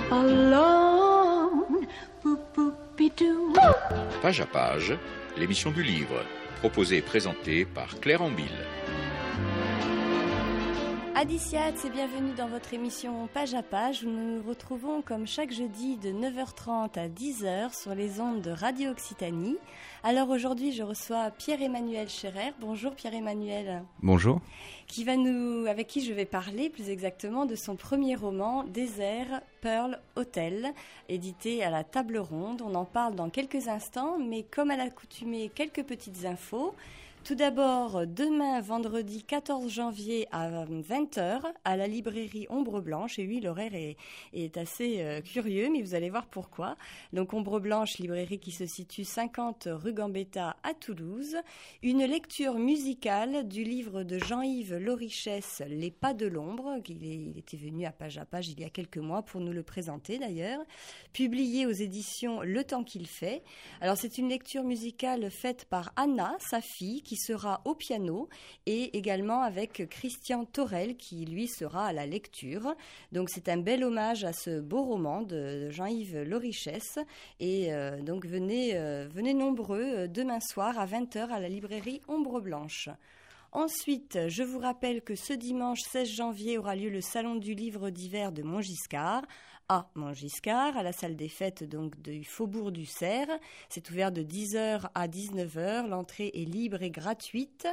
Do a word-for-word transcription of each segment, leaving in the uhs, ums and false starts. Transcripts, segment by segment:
alone. Boop, boop-be-doo. Page à page, l'émission du livre, proposée et présentée par Claire Ambil. Adiciat, et bienvenue dans votre émission Page à Page où nous nous retrouvons comme chaque jeudi de neuf heures trente à dix heures sur les ondes de Radio Occitanie. Alors aujourd'hui, je reçois Pierre-Emmanuel Scherer. Bonjour Pierre-Emmanuel. Bonjour. Qui va nous, avec qui je vais parler plus exactement de son premier roman, Désert, Pearl, Hotel, édité à la Table Ronde. On en parle dans quelques instants, mais comme à l'accoutumée, quelques petites infos. Tout d'abord, demain, vendredi quatorze janvier à vingt heures, à la librairie Ombre Blanche. Et oui, l'horaire est, est assez euh, curieux, mais vous allez voir pourquoi. Donc, Ombre Blanche, librairie qui se situe cinquante rue Gambetta à Toulouse. Une lecture musicale du livre de Jean-Yves Lorichès, Les Pas de l'Ombre. Il, est, il était venu à Page à Page il y a quelques mois pour nous le présenter d'ailleurs. Publié aux éditions Le Temps qu'il fait. Alors, c'est une lecture musicale faite par Anna, sa fille, qui qui sera au piano, et également avec Christian Torel qui lui sera à la lecture. Donc c'est un bel hommage à ce beau roman de Jean-Yves Lorichès, et euh, donc venez, euh, venez nombreux euh, demain soir à vingt heures à la librairie Ombre Blanche. Ensuite, je vous rappelle que ce dimanche seize janvier aura lieu le Salon du Livre d'hiver de Montgiscard, à Montgiscard, à la salle des fêtes donc du Faubourg du Cerf. C'est ouvert de dix heures à dix-neuf heures. L'entrée est libre et gratuite.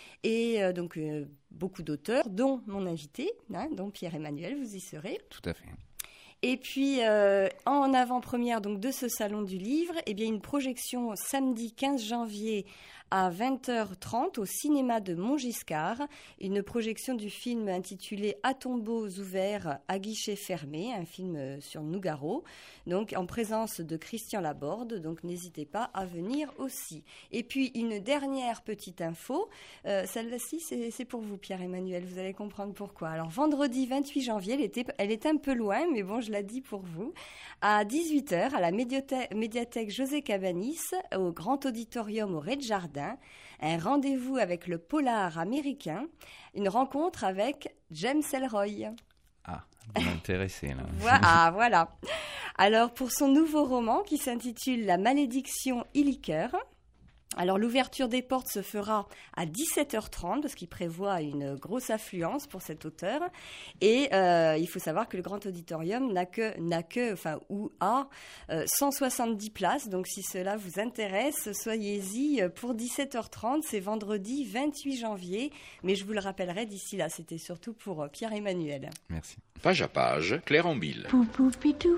Et euh, donc, euh, beaucoup d'auteurs, dont mon invité, hein, dont Pierre-Emmanuel, vous y serez. Tout à fait. Et puis, euh, en avant-première donc, de ce Salon du Livre, eh bien, une projection samedi quinze janvier à vingt heures trente au cinéma de Montgiscard, une projection du film intitulé « À tombeaux ouverts, à guichet fermé », un film sur Nougaro, donc en présence de Christian Laborde, donc n'hésitez pas à venir aussi. Et puis, une dernière petite info, euh, celle-ci c'est, c'est pour vous Pierre-Emmanuel, vous allez comprendre pourquoi. Alors, vendredi vingt-huit janvier, elle, était, elle est un peu loin, mais bon, je l'ai dit pour vous, à dix-huit heures, à la médiathèque, médiathèque José Cabanis, au Grand Auditorium au Rez-de-Jardin, un rendez-vous avec le polar américain, une rencontre avec James Ellroy. Ah, vous m'intéressez là. Voilà, ah, voilà. Alors, pour son nouveau roman qui s'intitule La malédiction Illiker, alors l'ouverture des portes se fera à dix-sept heures trente parce qu'il prévoit une grosse affluence pour cet auteur, et euh, il faut savoir que le Grand Auditorium n'a que, n'a que enfin, ou a euh, cent soixante-dix places, donc si cela vous intéresse, soyez-y pour dix-sept heures trente, c'est vendredi vingt-huit janvier, mais je vous le rappellerai d'ici là, c'était surtout pour Pierre-Emmanuel. Merci. Page à page, Claire Ambil. Boop-boop-be-doo.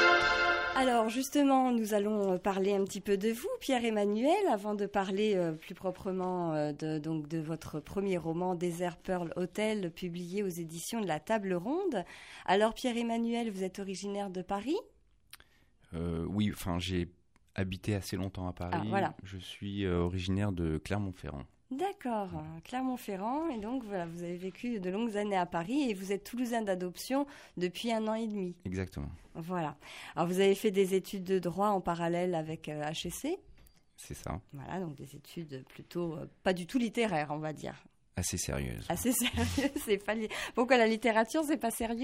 Alors justement, nous allons parler un petit peu de vous, Pierre-Emmanuel, avant de parler euh, plus proprement euh, de, donc, de votre premier roman, Désert, Pearl, Hotel, publié aux éditions de la Table Ronde. Alors Pierre-Emmanuel, vous êtes originaire de Paris ? euh, Oui, enfin j'ai habité assez longtemps à Paris. Ah, voilà. Je suis euh, originaire de Clermont-Ferrand. D'accord, Clermont-Ferrand, et donc voilà, vous avez vécu de longues années à Paris et vous êtes toulousain d'adoption depuis un an et demi. Exactement. Voilà. Alors vous avez fait des études de droit en parallèle avec euh, H E C ? C'est ça. Voilà, donc des études plutôt euh, pas du tout littéraires, on va dire. Assez sérieuse. Assez sérieux, c'est pas li... Pourquoi la littérature, c'est pas sérieux ?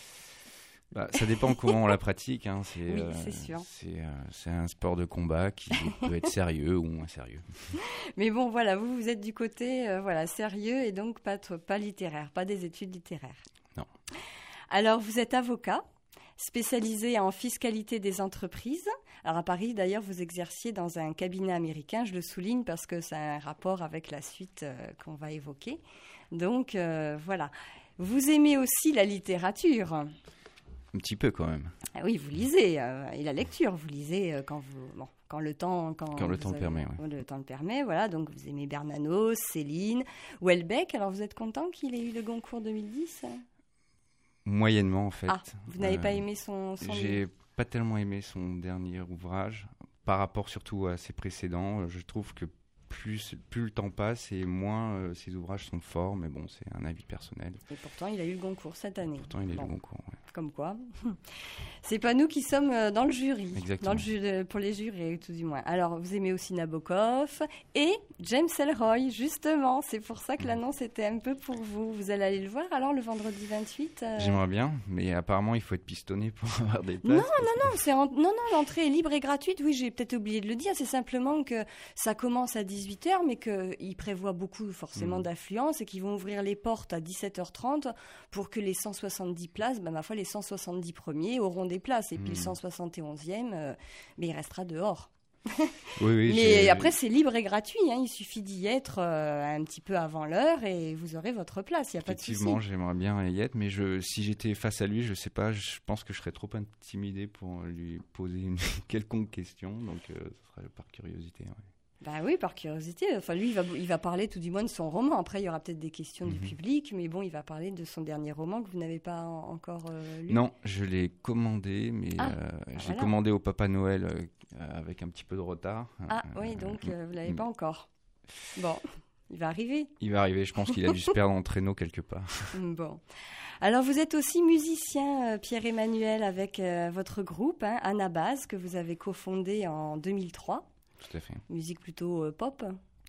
Bah, ça dépend comment on la pratique. Hein. C'est, oui, euh, c'est sûr. C'est, euh, c'est un sport de combat qui peut être sérieux ou moins sérieux. Mais bon, voilà, vous, vous êtes du côté euh, voilà, sérieux et donc pas, pas littéraire, pas des études littéraires. Non. Alors, vous êtes avocat, spécialisé en fiscalité des entreprises. Alors, à Paris, d'ailleurs, vous exerciez dans un cabinet américain. Je le souligne parce que ça a un rapport avec la suite euh, qu'on va évoquer. Donc, euh, voilà. Vous aimez aussi la littérature ? Un petit peu quand même. Ah oui, vous lisez, euh, et la lecture, vous lisez euh, quand vous, bon, quand le temps, quand, quand le temps avez, le permet. Ouais. Le temps le permet, voilà. Donc vous aimez Bernanos, Céline, Houellebecq. Alors vous êtes content qu'il ait eu le Goncourt deux mille dix ? Moyennement en fait. Ah, vous n'avez euh, pas aimé son, son J'ai livre ? pas tellement aimé son dernier ouvrage par rapport surtout à ses précédents. Je trouve que Plus, plus le temps passe et moins euh, ses ouvrages sont forts, mais bon, c'est un avis personnel. Et pourtant, il a eu le Goncourt cette année. Pourtant, il a eu bon. le Goncourt, ouais. Comme quoi. C'est pas nous qui sommes euh, dans le jury, Exactement. dans le ju- euh, pour les jurys tout du moins. Alors vous aimez aussi Nabokov et James Ellroy, justement. C'est pour ça que l'annonce était un peu pour vous. Vous allez aller le voir alors le vendredi vingt-huit euh... J'aimerais bien, mais apparemment il faut être pistonné pour avoir des places. Non, non, non, c'est en... non, non, l'entrée est libre et gratuite. Oui, j'ai peut-être oublié de le dire. C'est simplement que ça commence à dix-huit heures, mais qu'ils prévoient beaucoup forcément mmh. d'affluence et qu'ils vont ouvrir les portes à dix-sept heures trente pour que les cent soixante-dix places, bah, ma foi, les cent soixante-dix premiers auront des places. Et puis mmh. le cent soixante et onzième, euh, mais il restera dehors. Oui, oui, mais j'ai... après, c'est libre et gratuit. Hein. Il suffit d'y être euh, un petit peu avant l'heure et vous aurez votre place. Il n'y a pas de souci. Effectivement, j'aimerais bien y être, mais je, si j'étais face à lui, je ne sais pas, je pense que je serais trop intimidé pour lui poser une quelconque question. Donc, euh, ce serait par curiosité. Ouais. Bah oui, par curiosité. Enfin, lui, il va, il va parler tout du moins de son roman. Après, il y aura peut-être des questions mm-hmm. du public, mais bon, il va parler de son dernier roman que vous n'avez pas en, encore euh, lu. Non, je l'ai commandé, mais ah, euh, bah j'ai voilà. commandé au Papa Noël euh, avec un petit peu de retard. Ah euh, oui, donc euh, vous ne l'avez pas encore. Bon, il va arriver. Il va arriver, je pense qu'il a dû se perdre en traîneau quelque part. Bon. Alors, vous êtes aussi musicien, euh, Pierre-Emmanuel, avec euh, votre groupe, hein, Anabase, que vous avez cofondé en deux mille trois. Tout à fait. Musique plutôt euh, pop.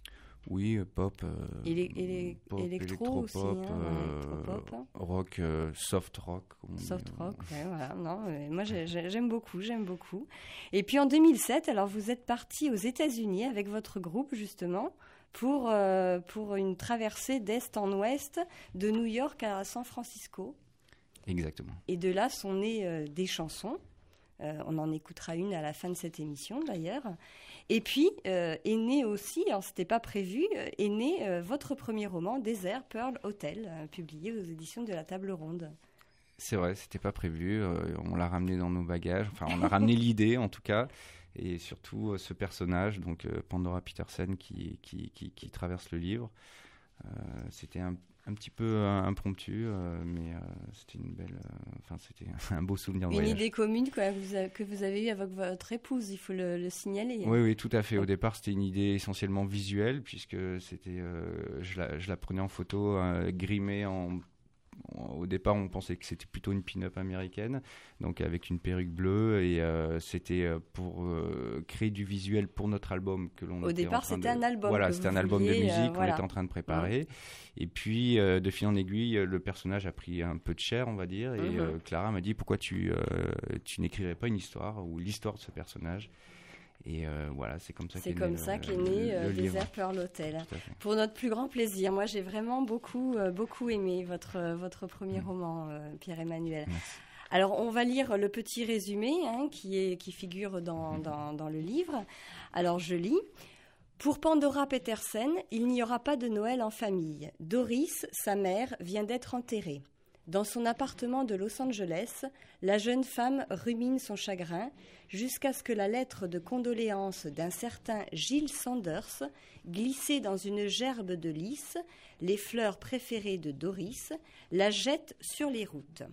Oui, euh, pop. Euh, Élé- élé- pop électro aussi. Hein, euh, électro-pop. Rock, euh, soft rock. Soft dit, rock, ouais, voilà. Non, moi, j'ai, j'aime beaucoup, j'aime beaucoup. Et puis en deux mille sept, alors vous êtes parti aux États-Unis avec votre groupe, justement, pour, euh, pour une traversée d'est en ouest, de New York à San Francisco. Exactement. Et de là sont nées euh, des chansons. Euh, on en écoutera une à la fin de cette émission, d'ailleurs. Et puis, euh, est né aussi, alors c'était pas prévu, euh, est né euh, votre premier roman, Désert, Pearl Hotel, euh, publié aux éditions de la Table Ronde. C'est vrai, c'était pas prévu. Euh, on l'a ramené dans nos bagages. Enfin, on a ramené l'idée, en tout cas. Et surtout, euh, ce personnage, donc euh, Pandora Petersen, qui, qui, qui, qui traverse le livre. Euh, c'était un, un petit peu euh, impromptu, euh, mais euh, c'était une belle... Enfin, euh, c'était un beau souvenir de Une voyage. idée commune quoi, que, vous avez, que vous avez eue avec votre épouse, il faut le, le signaler. Oui, oui, tout à fait. Au départ, c'était une idée essentiellement visuelle, puisque c'était, euh, je, la, je la prenais en photo, euh, grimée en... Au départ, on pensait que c'était plutôt une pin-up américaine, donc avec une perruque bleue, et euh, c'était pour euh, créer du visuel pour notre album que l'on. Au était départ, en train c'était de... un album. Voilà, que c'était vous un album vouliez, de musique euh, qu'on voilà. était en train de préparer. Ouais. Et puis, euh, de fil en aiguille, le personnage a pris un peu de chair, on va dire, et mm-hmm. euh, Clara m'a dit pourquoi tu euh, tu n'écrirais pas une histoire ou l'histoire de ce personnage. Et euh, voilà, c'est comme ça c'est qu'est comme né, ça le, qu'est né euh, le Désert Pearl Hotel. Pour notre plus grand plaisir. Moi, j'ai vraiment beaucoup, euh, beaucoup aimé votre, euh, votre premier mmh. roman, euh, Pierre-Emmanuel. Merci. Alors, on va lire le petit résumé hein, qui, est, qui figure dans, mmh. dans, dans le livre. Alors, je lis. Pour Pandora Petersen, il n'y aura pas de Noël en famille. Doris, sa mère, vient d'être enterrée. Dans son appartement de Los Angeles, la jeune femme rumine son chagrin jusqu'à ce que la lettre de condoléances d'un certain Giles Sanders, glissée dans une gerbe de lys, les fleurs préférées de Doris, la jette sur les routes.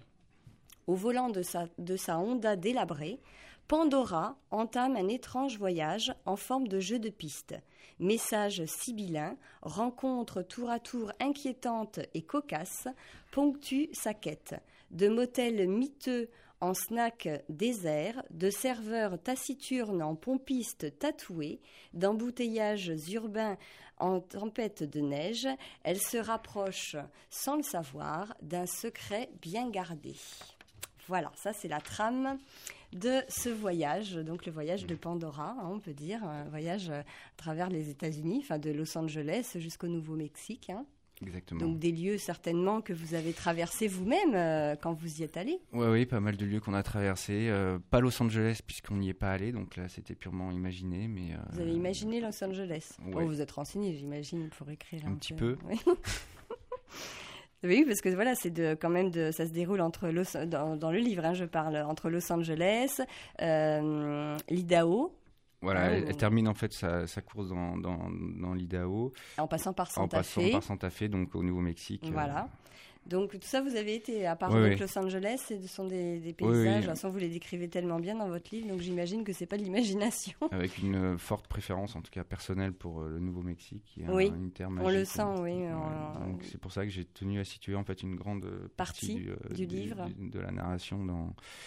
Au volant de sa, de sa Honda délabrée, Pandora entame un étrange voyage en forme de jeu de piste. Messages sibyllins, rencontres tour à tour inquiétantes et cocasses ponctuent sa quête. De motels miteux en snack désert, de serveurs taciturnes en pompistes tatoués, d'embouteillages urbains en tempête de neige, elle se rapproche, sans le savoir, d'un secret bien gardé. Voilà, ça c'est la trame de ce voyage, donc le voyage de Pandora, hein, on peut dire, un voyage à travers les États-Unis, enfin de Los Angeles jusqu'au Nouveau-Mexique. Hein. Exactement. Donc des lieux certainement que vous avez traversés vous-même euh, quand vous y êtes allé. Oui, oui, pas mal de lieux qu'on a traversés. Euh, pas Los Angeles puisqu'on n'y est pas allé, donc là c'était purement imaginé. Mais, euh, vous avez imaginé Los Angeles. Ouais. Bon, vous êtes renseigné, j'imagine, pour écrire un, un petit peu. Oui. Oui, parce que voilà, c'est de, quand même de, ça se déroule entre Los, dans, dans le livre, hein, je parle entre Los Angeles, euh, l'Idaho. Voilà, ah, elle, elle termine en fait sa, sa course dans, dans, dans l'Idaho. En passant par Santa en passant Fe. par Santa Fe, donc au Nouveau-Mexique. Voilà. Euh... Donc tout ça, vous avez été, à part oui, avec oui. Los Angeles, ce sont des, des paysages. Oui, oui. De toute façon, vous les décrivez tellement bien dans votre livre, donc j'imagine que c'est pas de l'imagination. Avec une forte préférence, en tout cas personnelle, pour le Nouveau-Mexique, qui est oui, un, une terre magique. On le sent, oui. Ouais, on... Donc c'est pour ça que j'ai tenu à situer en fait une grande partie, partie du, du du livre, du, de la narration dans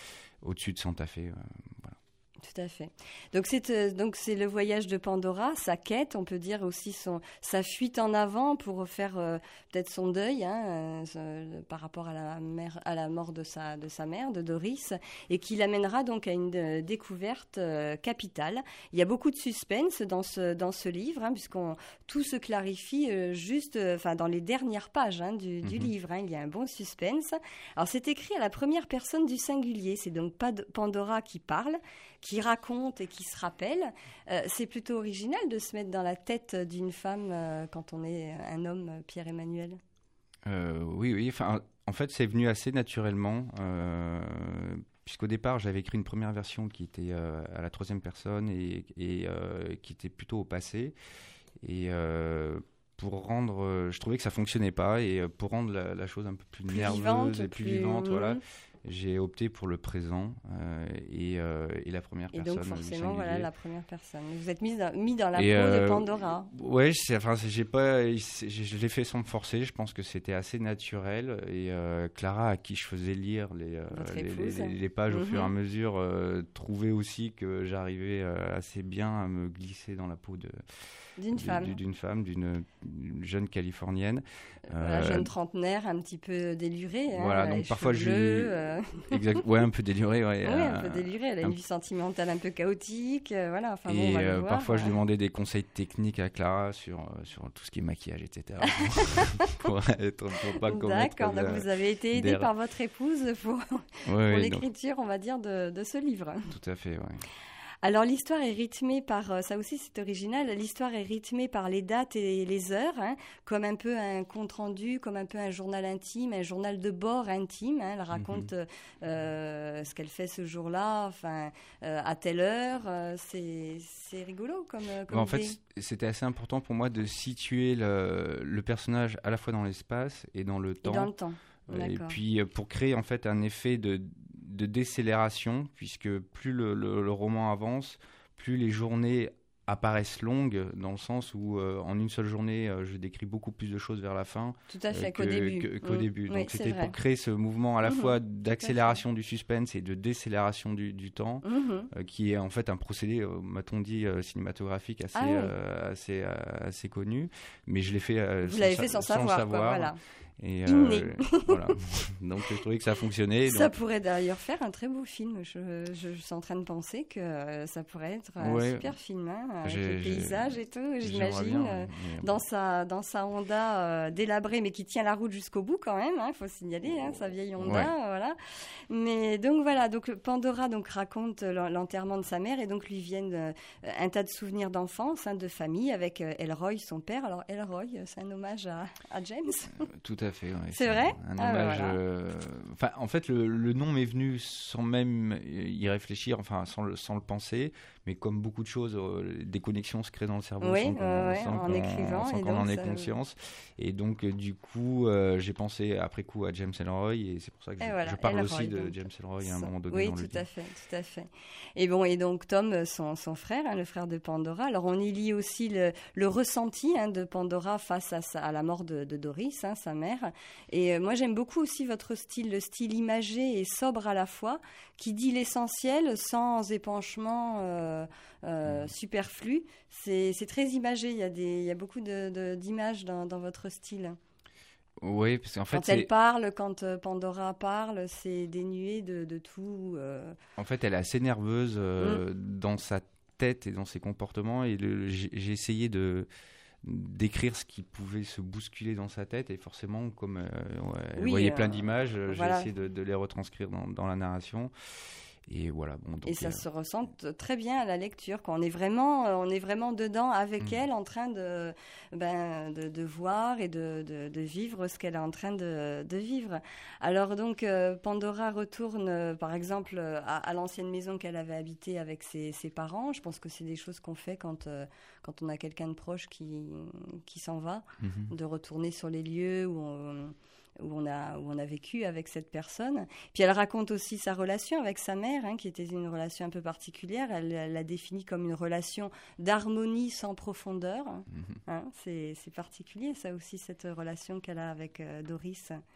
au-dessus de Santa Fe. Euh, voilà. Tout à fait. Donc c'est, euh, donc c'est le voyage de Pandora, sa quête, on peut dire aussi son, sa fuite en avant pour faire euh, peut-être son deuil hein, euh, par rapport à la, mère, à la mort de sa, de sa mère, de Doris, et qui l'amènera donc à une euh, découverte euh, capitale. Il y a beaucoup de suspense dans ce, dans ce livre, hein, puisqu'on tout se clarifie euh, juste enfin, euh, dans les dernières pages hein, du, du mm-hmm. livre. Hein, il y a un bon suspense. Alors c'est écrit à la première personne du singulier, c'est donc pas Pandora qui parle, qui raconte et qui se rappelle. Euh, c'est plutôt original de se mettre dans la tête d'une femme euh, quand on est un homme, Pierre-Emmanuel. Euh, oui, oui. Enfin, en fait, c'est venu assez naturellement, euh, puisqu'au départ, j'avais écrit une première version qui était euh, à la troisième personne et, et euh, qui était plutôt au passé. Et euh, pour rendre, je trouvais que ça fonctionnait pas, et pour rendre la, la chose un peu plus, plus nerveuse vivante, et plus, plus vivante, mmh. voilà. J'ai opté pour le présent euh, et, euh, et la première et personne. Et donc forcément, voilà la première personne. Vous êtes mis dans, mis dans la et peau euh, de Pandora. Ouais, c'est, enfin, c'est, j'ai pas, je, je l'ai fait sans me forcer. Je pense que c'était assez naturel. Et euh, Clara, à qui je faisais lire les, euh, les, les, les pages mm-hmm. au fur et à mesure, euh, trouvait aussi que j'arrivais euh, assez bien à me glisser dans la peau de d'une femme, d'une femme, d'une jeune Californienne, euh, la jeune trentenaire, un petit peu délurée. Hein, voilà, donc parfois je bleus, euh... exact, ouais, un peu délurée, ouais, oui, un peu délurée. Elle a une vie sentimentale un peu chaotique, euh, voilà. Enfin, et bon, on va euh, le voir, parfois, ouais. je demandais des conseils techniques à Clara sur sur tout ce qui est maquillage, et cetera. pour être, pour pas commettre. D'accord, donc vous avez été aidé par votre épouse pour, ouais, pour ouais, l'écriture, donc... on va dire, de, de ce livre. Tout à fait, oui. Alors l'histoire est rythmée par, ça aussi c'est original, l'histoire est rythmée par les dates et les heures, hein, comme un peu un compte-rendu, comme un peu un journal intime, un journal de bord intime. Hein, elle raconte mm-hmm. euh, ce qu'elle fait ce jour-là, enfin euh, à telle heure. Euh, c'est, c'est rigolo comme, comme en fait, c'était assez important pour moi de situer le, le personnage à la fois dans l'espace et dans le temps. Et dans le temps. Et puis pour créer en fait un effet de de décélération, puisque plus le, le, le roman avance, plus les journées apparaissent longues, dans le sens où euh, en une seule journée, euh, je décris beaucoup plus de choses vers la fin. Tout à fait, euh, que, qu'au début. Que, qu'au mmh. début. Donc oui, c'était pour créer ce mouvement à la mmh. fois d'accélération du suspense et de décélération du, du temps, mmh. euh, qui est en fait un procédé, euh, m'a-t-on dit, euh, cinématographique assez, ah, oui. euh, assez, euh, assez connu. Mais je l'ai fait, euh, Vous sans, l'avez fait sans, sans savoir. savoir. Quoi, voilà. Et euh, voilà. Donc je trouvais que ça fonctionnait. Ça donc... pourrait d'ailleurs faire un très beau film. Je, je, je suis en train de penser que euh, ça pourrait être un ouais. super film, hein, avec j'ai, les paysages et tout, j'imagine, bien, euh, mais... dans sa dans sa Honda euh, délabrée, mais qui tient la route jusqu'au bout quand même. Il hein, faut signaler hein, sa vieille Honda, ouais. voilà. Mais donc voilà, donc Pandora donc raconte l'enterrement de sa mère et donc lui viennent euh, un tas de souvenirs d'enfance, hein, de famille avec euh, Elroy, son père. Alors Elroy, c'est un hommage à, à James. Euh, tout à fait. Ouais, c'est, c'est vrai. Un ah, hommage. voilà. euh... Enfin, en fait, le, le nom m'est venu sans même y réfléchir, enfin, sans le, sans le penser. Mais comme beaucoup de choses, euh, des connexions se créent dans le cerveau oui, sans qu'on, euh, ouais, sans en qu'on, écrivant, sans et qu'on donc en ait ça... conscience. Et donc, euh, du coup, euh, j'ai pensé après coup à James Ellroy, et c'est pour ça que je, voilà, je parle Ellroy, aussi de donc, James Ellroy à un moment donné oui, dans le tout livre. à fait, tout à fait. Et bon, et donc Tom, son, son frère, hein, le frère de Pandora. Alors on y lit aussi le, le ressenti hein, de Pandora face à, sa, à la mort de, de Doris, hein, sa mère. Et euh, moi j'aime beaucoup aussi votre style, le style imagé et sobre à la fois, qui dit l'essentiel sans épanchement euh, euh, mmh. superflu. C'est, c'est très imagé. Il y a des, il y a beaucoup de, de, d'images dans, dans votre style. Oui, parce qu'en fait, quand c'est... elle parle, quand euh, Pandora parle, c'est dénué de, de tout. Euh... En fait, elle est assez nerveuse euh, mmh. dans sa tête et dans ses comportements. Et le, j'ai, j'ai essayé de d'écrire ce qui pouvait se bousculer dans sa tête. Et forcément, comme euh, ouais, elle oui, voyait euh, plein d'images, euh, voilà. j'ai essayé de, de les retranscrire dans, dans la narration. Et voilà. Bon, donc, et ça euh... se ressent très bien à la lecture, quand on est vraiment, on est vraiment dedans avec mmh. elle, en train de, ben, de, de voir et de, de, de vivre ce qu'elle est en train de, de vivre. Alors donc, euh, Pandora retourne, euh, par exemple, à, à l'ancienne maison qu'elle avait habitée avec ses, ses parents. Je pense que c'est des choses qu'on fait quand, euh, quand on a quelqu'un de proche qui, qui s'en va, mmh. de retourner sur les lieux où on... Où on, a, où on a vécu avec cette personne. Puis elle raconte aussi sa relation avec sa mère, hein, qui était une relation un peu particulière. Elle, elle la définit comme une relation d'harmonie sans profondeur. Mmh. Hein, c'est, c'est particulier, ça aussi, cette relation qu'elle a avec euh, Doris.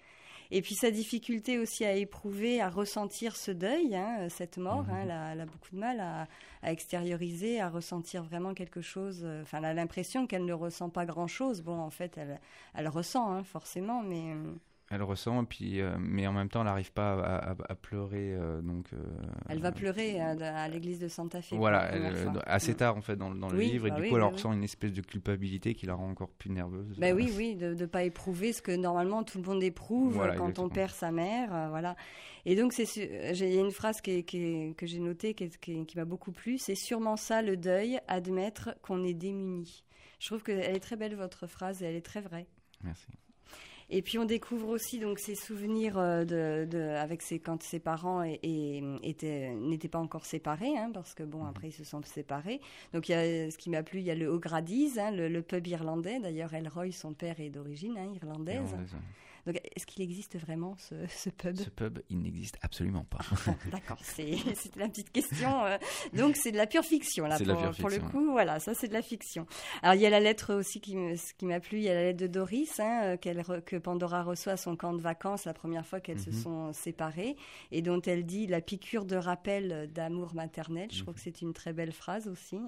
Et puis sa difficulté aussi à éprouver, à ressentir ce deuil, hein, cette mort, mmh. hein, elle, a, elle a beaucoup de mal à, à extérioriser, à ressentir vraiment quelque chose. Enfin, elle a l'impression qu'elle ne ressent pas grand-chose. Bon, en fait, elle, elle ressent, hein, forcément, mais... Elle ressent, et puis, euh, mais en même temps, elle n'arrive pas à, à, à pleurer. Euh, donc, euh, elle va pleurer à, à l'église de Santa Fe. Voilà, elle, assez tard en fait dans, dans le oui, livre, bah et du oui, coup, elle oui, ressent oui. une espèce de culpabilité qui la rend encore plus nerveuse. Ben oui, oui, de ne pas éprouver ce que normalement tout le monde éprouve voilà, quand exactement. on perd sa mère. Euh, voilà. Et donc, c'est, il y a une phrase qui est, qui est, que j'ai notée qui, est, qui, est, qui m'a beaucoup plu, c'est sûrement ça le deuil, admettre qu'on est démuni. Je trouve qu'elle est très belle, votre phrase, et elle est très vraie. Merci. Et puis on découvre aussi donc ses souvenirs de, de avec ses quand ses parents et, et, étaient n'étaient pas encore séparés, hein, parce que bon mmh. après ils se sont séparés. Donc il y a ce qui m'a plu, il y a le O'Grady's, hein, le, le pub irlandais. D'ailleurs Elroy, son père est d'origine hein, irlandaise. irlandaise ouais. Donc, est-ce qu'il existe vraiment ce, ce pub ? Ce pub, il n'existe absolument pas. D'accord, c'est, c'était la petite question. Euh, donc, c'est de la pure fiction, là, c'est pour, de la pure pour fiction, le coup. Ouais. Voilà, ça, c'est de la fiction. Alors, il y a la lettre aussi qui, me, qui m'a plu. Il y a la lettre de Doris, hein, qu'elle, que Pandora reçoit à son camp de vacances la première fois qu'elles mm-hmm. se sont séparées, et dont elle dit la piqûre de rappel d'amour maternel. Je mm-hmm. trouve que c'est une très belle phrase aussi.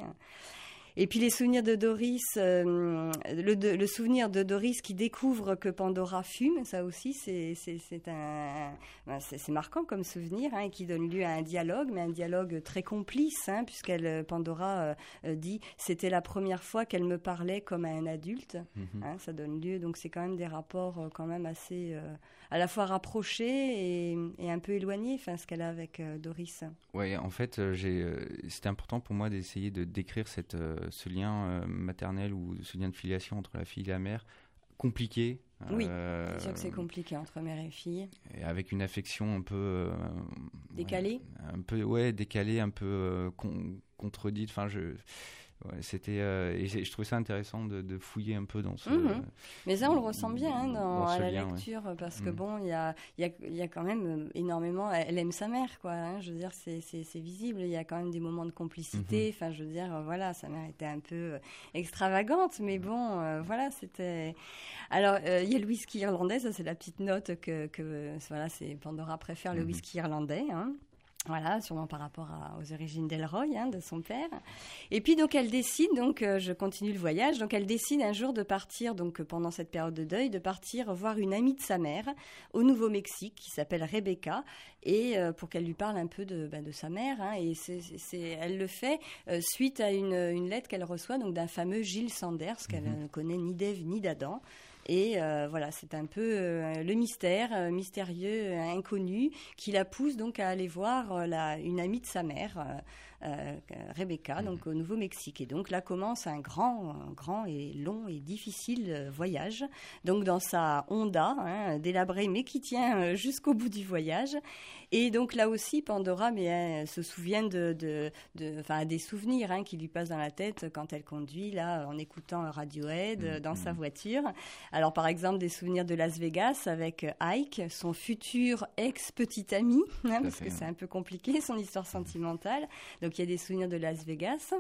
Et puis les souvenirs de Doris, euh, le, de, le souvenir de Doris qui découvre que Pandora fume, ça aussi c'est, c'est, c'est, un, ben c'est, c'est marquant comme souvenir, hein, et qui donne lieu à un dialogue, mais un dialogue très complice, hein, puisqu'elle Pandora euh, dit c'était la première fois qu'elle me parlait comme à un adulte. Mm-hmm. Hein, ça donne lieu, donc c'est quand même des rapports euh, quand même assez euh, à la fois rapprochés et, et un peu éloignés, enfin ce qu'elle a avec euh, Doris. Oui, en fait, euh, j'ai, euh, c'était important pour moi d'essayer de décrire cette euh, ce lien euh, maternel ou ce lien de filiation entre la fille et la mère, compliqué. Oui, euh, c'est sûr que c'est compliqué entre mère et fille. Et avec une affection un peu... Euh, décalée ouais, un peu, ouais, décalée, un peu euh, con, contredite. Enfin, je... Ouais, c'était euh, et je trouvais ça intéressant de, de fouiller un peu dans ce. Mmh. Mais ça, on le ressent bien hein, dans, dans à la lien, lecture, ouais. parce que mmh. bon, il y a, y, a, y a quand même énormément. Elle aime sa mère, quoi. Hein, je veux dire, c'est, c'est, c'est visible. Il y a quand même des moments de complicité. Enfin, mmh. je veux dire, voilà, sa mère était un peu extravagante, mais bon, euh, voilà, c'était. Alors, il euh, y a le whisky irlandais. Ça, c'est la petite note que, que voilà, c'est Pandora préfère le mmh. whisky irlandais. Hein. Voilà, sûrement par rapport à, aux origines d'Elroy, hein, de son père. Et puis donc elle décide, donc euh, je continue le voyage, donc elle décide un jour de partir, donc pendant cette période de deuil, de partir voir une amie de sa mère au Nouveau-Mexique qui s'appelle Rebecca, et euh, pour qu'elle lui parle un peu de, bah, de sa mère. Hein, et c'est, c'est, elle le fait euh, suite à une, une lettre qu'elle reçoit donc d'un fameux Gilles Sanders qu'elle mm-hmm. ne connaît ni d'Ève ni d'Adam. Et euh, voilà, c'est un peu euh, le mystère, euh, mystérieux, euh, inconnu, qui la pousse donc à aller voir euh, la, une amie de sa mère, euh, euh, Rebecca, donc au Nouveau-Mexique. Et donc là commence un grand, un grand et long et difficile voyage. Donc dans sa Honda, hein, délabrée, mais qui tient jusqu'au bout du voyage. Et donc là aussi, Pandora mais, elle se souvient de, de, de, enfin, des souvenirs hein, qui lui passent dans la tête quand elle conduit, là, en écoutant Radiohead mmh, dans mmh. sa voiture. Alors par exemple, des souvenirs de Las Vegas avec Ike, son futur ex-petit ami, hein, parce que c'est un peu compliqué, son histoire sentimentale. Donc il y a des souvenirs de Las Vegas.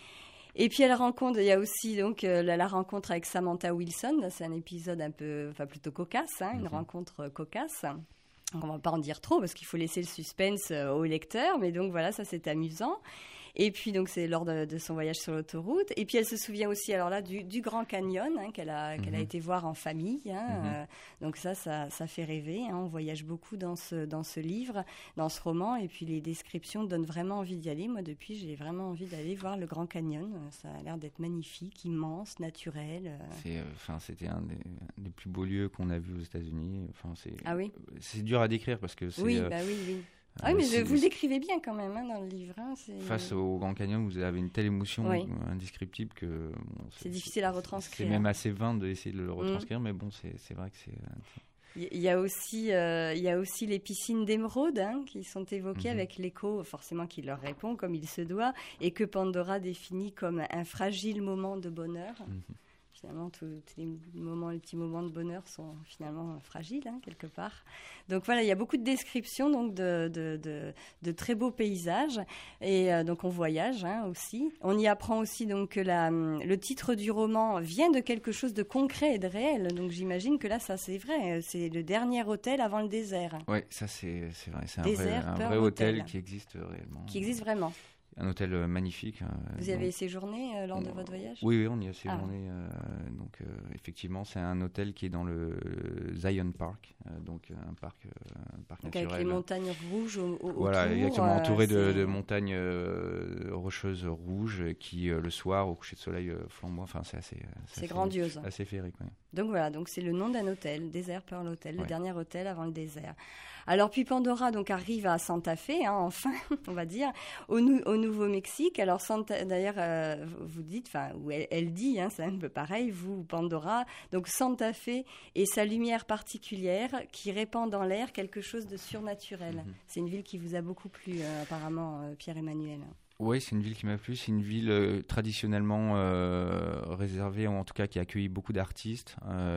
Et puis elle rencontre, il y a aussi donc euh, la, la rencontre avec Samantha Wilson. Là, c'est un épisode un peu, enfin plutôt cocasse, hein, une mmh. rencontre cocasse. Donc, on ne va pas en dire trop parce qu'il faut laisser le suspense euh, au lecteur, mais donc voilà, ça c'est amusant. Et puis donc c'est lors de, de son voyage sur l'autoroute. Et puis elle se souvient aussi alors là du, du Grand Canyon hein, qu'elle a, mmh. qu'elle a été voir en famille. Hein, mmh. euh, donc ça, ça, ça fait rêver. Hein, on voyage beaucoup dans ce, dans ce livre, dans ce roman. Et puis les descriptions donnent vraiment envie d'y aller. Moi depuis, j'ai vraiment envie d'aller voir le Grand Canyon. Ça a l'air d'être magnifique, immense, naturel. Euh. C'est, enfin, c'était un des, un des plus beaux lieux qu'on a vus aux États-Unis. Enfin, c'est, ah oui. C'est dur à décrire parce que c'est. Oui, bah oui, oui. Ah oui, mais c'est, vous le décrivez bien quand même hein, dans le livre. Hein, c'est... Face au Grand Canyon, vous avez une telle émotion oui. indescriptible que... Bon, c'est, c'est difficile à retranscrire. C'est même assez vain d'essayer de le retranscrire, mmh. mais bon, c'est, c'est vrai que c'est... Il y a aussi, euh, il y a aussi les piscines d'émeraude hein, qui sont évoquées mmh. avec l'écho, forcément qui leur répond comme il se doit, et que Pandora définit comme un fragile moment de bonheur. Mmh. Finalement, tous les moments, les petits moments de bonheur sont finalement fragiles, hein, quelque part. Donc voilà, il y a beaucoup de descriptions donc de, de, de, de très beaux paysages. Et euh, donc on voyage hein, aussi. On y apprend aussi donc que la, le titre du roman vient de quelque chose de concret et de réel. Donc j'imagine que là, ça c'est vrai. C'est le dernier hôtel avant le désert. Oui, ça c'est, c'est vrai. C'est un Désert, vrai, un Pearl vrai hôtel, Hotel. qui existe réellement. Qui existe vraiment. Un hôtel euh, magnifique. Euh, Vous y avez donc, séjourné euh, lors de votre voyage? Oui, oui, on y a séjourné. Ah. Euh, donc, euh, effectivement, c'est un hôtel qui est dans le Zion Park, euh, donc un parc, euh, un parc donc naturel. Avec les montagnes rouges au, au, voilà, autour. exactement, entouré euh, de, de montagnes euh, rocheuses rouges qui, euh, le soir, au coucher de soleil, euh, flamboient. Enfin, c'est assez. C'est, c'est grandiose. Assez féerique, oui. Donc voilà, donc c'est le nom d'un hôtel, Desert Pearl Hotel, ouais. le dernier hôtel avant le désert. Alors puis Pandora donc arrive à Santa Fe, hein, enfin, on va dire, au, nou- au Nouveau-Mexique. Alors Santa, d'ailleurs, euh, vous dites, enfin, ou elle, elle dit, hein, c'est un peu pareil, vous Pandora. Donc Santa Fe et sa lumière particulière qui répand dans l'air quelque chose de surnaturel. Mm-hmm. C'est une ville qui vous a beaucoup plu, euh, apparemment, euh, Pierre-Emmanuel. Oui, c'est une ville qui m'a plu. C'est une ville euh, traditionnellement euh, réservée, ou en tout cas qui a accueilli beaucoup d'artistes.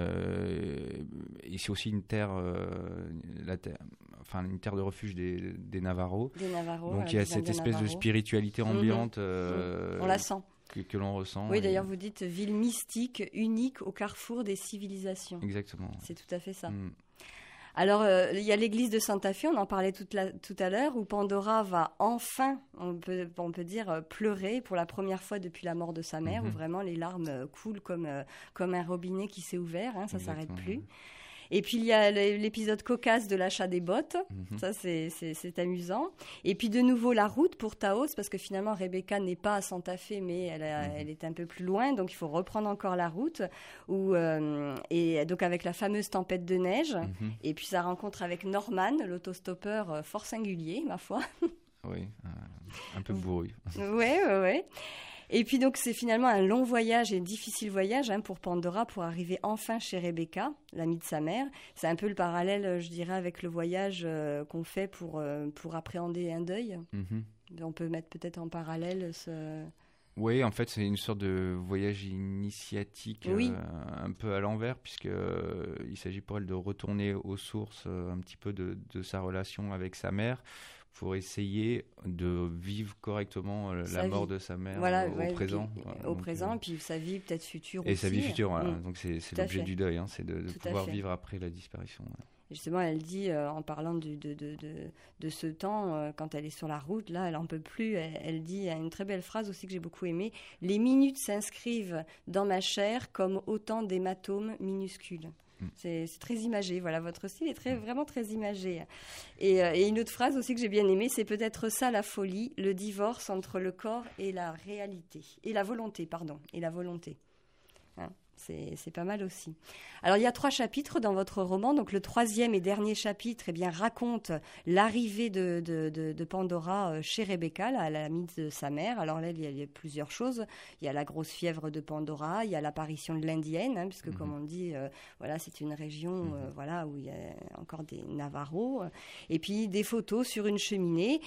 Euh, et c'est aussi une terre, euh, la terre, enfin une terre de refuge des, des Navarros. Des Navarros. Donc il y a cette espèce Navarros. de spiritualité ambiante. Mmh. Euh, On la sent. Que, que l'on ressent. Oui, et... d'ailleurs, vous dites ville mystique, unique au carrefour des civilisations. Exactement. C'est tout à fait ça. Mmh. Alors, euh, il y a l'église de Santa Fe, on en parlait tout, la, tout à l'heure, où Pandora va enfin, on peut, on peut dire, pleurer pour la première fois depuis la mort de sa mère, mm-hmm. où vraiment les larmes coulent comme, euh, comme un robinet qui s'est ouvert, hein, ça ne s'arrête plus. Et puis, il y a l'épisode cocasse de l'achat des bottes. Mm-hmm. Ça, c'est, c'est, c'est amusant. Et puis, de nouveau, la route pour Taos, parce que finalement, Rebecca n'est pas à Santa Fe, mais elle, a, mm-hmm. elle est un peu plus loin. Donc, il faut reprendre encore la route. Où, euh, et donc, avec la fameuse tempête de neige. Mm-hmm. Et puis, sa rencontre avec Norman, l'autostoppeur fort singulier, ma foi. Oui, euh, un peu bourru. Oui, oui, oui. Et puis donc c'est finalement un long voyage et un difficile voyage hein, pour Pandora pour arriver enfin chez Rebecca, l'amie de sa mère. C'est un peu le parallèle, je dirais, avec le voyage euh, qu'on fait pour, euh, pour appréhender un deuil. Mm-hmm. On peut mettre peut-être en parallèle ce... Oui, en fait, c'est une sorte de voyage initiatique oui. euh, un peu à l'envers, puisqu'il euh, s'agit pour elle de retourner aux sources euh, un petit peu de, de sa relation avec sa mère, pour essayer de vivre correctement euh, la mort vie. de sa mère voilà, euh, au ouais, présent. Puis, voilà, au donc, présent, euh, et puis sa vie peut-être future et aussi. Et sa vie future, voilà. Mmh. Donc c'est, c'est l'objet du deuil, hein, c'est de, de pouvoir vivre après la disparition. Ouais. Justement, elle dit, euh, en parlant du, de, de, de, de ce temps, euh, quand elle est sur la route, là, elle n'en peut plus. Elle, elle dit une très belle phrase aussi que j'ai beaucoup aimée. « Les minutes s'inscrivent dans ma chair comme autant d'hématomes minuscules. » C'est, c'est très imagé, voilà, votre style est très, vraiment très imagé. Et, euh, et une autre phrase aussi que j'ai bien aimée, c'est peut-être ça la folie, le divorce entre le corps et la réalité, et la volonté, pardon, et la volonté. Hein, c'est, c'est pas mal aussi. Alors il y a trois chapitres dans votre roman, donc le troisième et dernier chapitre eh bien, raconte l'arrivée de, de, de, de Pandora chez Rebecca, la, l'amie de sa mère. Alors là, il y, a, il y a plusieurs choses. Il y a la grosse fièvre de Pandora, il y a l'apparition de l'indienne, hein, puisque mm-hmm. comme on dit, euh, voilà, c'est une région mm-hmm. euh, voilà, où il y a encore des Navarros. Et puis des photos sur une cheminée.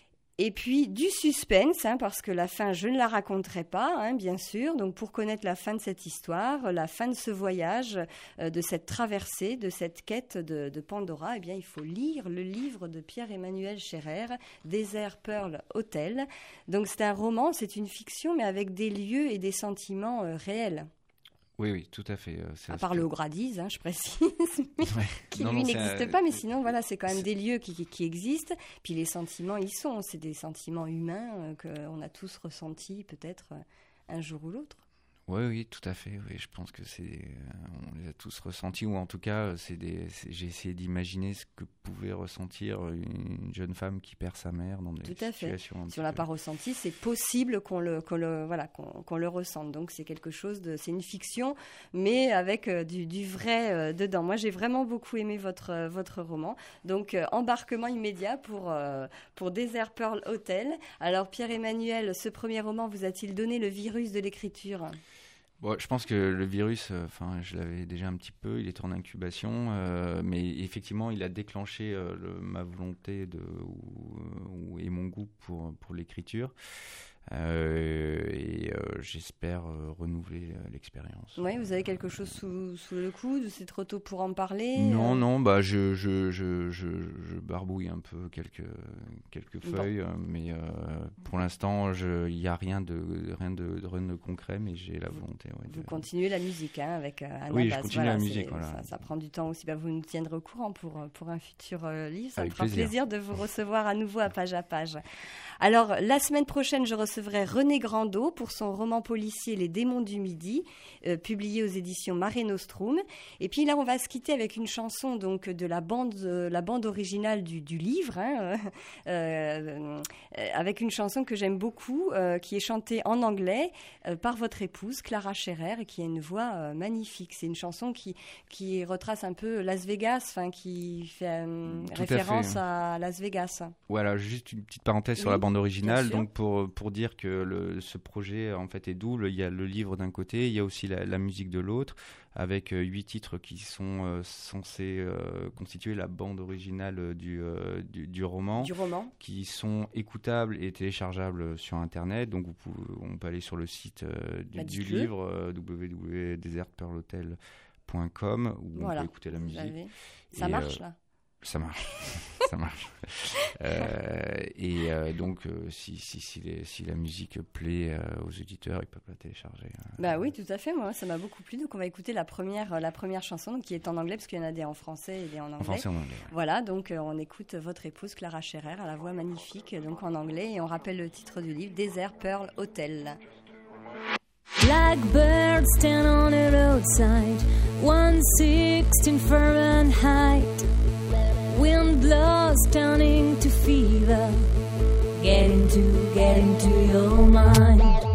Et puis du suspense, hein, parce que la fin, je ne la raconterai pas, hein, bien sûr. Donc pour connaître la fin de cette histoire, la fin de ce voyage, euh, de cette traversée, de cette quête de, de Pandora, eh bien il faut lire le livre de Pierre-Emmanuel Scherer, Desert Pearl Hotel. Donc c'est un roman, c'est une fiction, mais avec des lieux et des sentiments euh, réels. Oui, oui, tout à fait. C'est à part le Gradise, hein, je précise, ouais. qui non, lui non, n'existe un... pas, mais sinon, voilà, c'est quand même des lieux qui, qui, qui existent. Puis les sentiments, ils sont, c'est des sentiments humains euh, qu'on a tous ressentis peut-être euh, un jour ou l'autre. Oui, oui, tout à fait. Oui, je pense que c'est, euh, on les a tous ressentis, ou en tout cas, c'est des, c'est, j'ai essayé d'imaginer ce que pouvait ressentir une jeune femme qui perd sa mère dans des tout à situations. Fait. Si on l'a pas ressenti, c'est possible qu'on le, qu'on le, voilà, qu'on, qu'on le ressente. Donc c'est quelque chose de, c'est une fiction, mais avec euh, du, du vrai euh, dedans. Moi, j'ai vraiment beaucoup aimé votre, euh, votre roman. Donc euh, embarquement immédiat pour euh, pour Desert Pearl Hotel. Alors Pierre-Emmanuel, ce premier roman vous a-t-il donné le virus de l'écriture ? Bon, je pense que le virus, enfin, euh, je l'avais déjà un petit peu, il est en incubation, euh, mais effectivement, il a déclenché euh, le, ma volonté de, ou, ou, et mon goût pour, pour l'écriture. Euh, et euh, j'espère euh, renouveler euh, l'expérience. Oui, vous avez quelque chose sous, sous le coude, c'est trop tôt pour en parler? Non, euh... non, bah je, je, je, je, je barbouille un peu quelques, quelques feuilles, bon. mais euh, pour l'instant, il n'y a rien de, rien, de, rien de concret, mais j'ai la volonté. Ouais, vous de... continuez la musique hein, avec euh, Anna Oui, Bass. je continue voilà, la musique. Voilà. Ça, ça prend du temps aussi. Bah, vous nous tiendrez au courant pour, pour un futur euh, livre. Ça avec me fera plaisir. plaisir de vous recevoir à nouveau à Page à Page. Alors, la semaine prochaine, je recevrai René Grandot pour son roman policier Les démons du midi, euh, publié aux éditions Mare Nostrum. Et puis là, on va se quitter avec une chanson donc, de la bande, euh, la bande originale du, du livre, hein, euh, euh, avec une chanson que j'aime beaucoup, euh, qui est chantée en anglais euh, par votre épouse, Clara Scherer, et qui a une voix euh, magnifique. C'est une chanson qui, qui retrace un peu Las Vegas, qui fait euh, référence à, à Las Vegas. Voilà, juste une petite parenthèse oui. sur la bande originale, donc pour, pour dire que le, ce projet en fait est double, il y a le livre d'un côté, il y a aussi la, la musique de l'autre, avec euh, huit titres qui sont euh, censés euh, constituer la bande originale du, euh, du, du roman, du roman, qui sont écoutables et téléchargeables sur internet, donc vous pouvez, on peut aller sur le site euh, du, du livre, euh, w w w point desert pearl hotel point com, où voilà. on peut écouter la musique. Ça et, marche euh, là Ça marche, ça marche. Euh, et euh, donc, euh, si, si, si, les, si la musique plaît euh, aux auditeurs, ils peuvent la télécharger. Euh. Bah oui, tout à fait. Moi, ça m'a beaucoup plu. Donc, on va écouter la première, la première chanson, donc, qui est en anglais, parce qu'il y en a des en français et des en anglais. En français, en anglais. Ouais. Voilà, donc euh, on écoute votre épouse Clara Scherer à la voix magnifique, donc en anglais, et on rappelle le titre du livre, Desert Pearl Hotel. Blackbird stand on the roadside, one sixteen Fahrenheit. Wind blows turning to fever. Get into, get into your mind.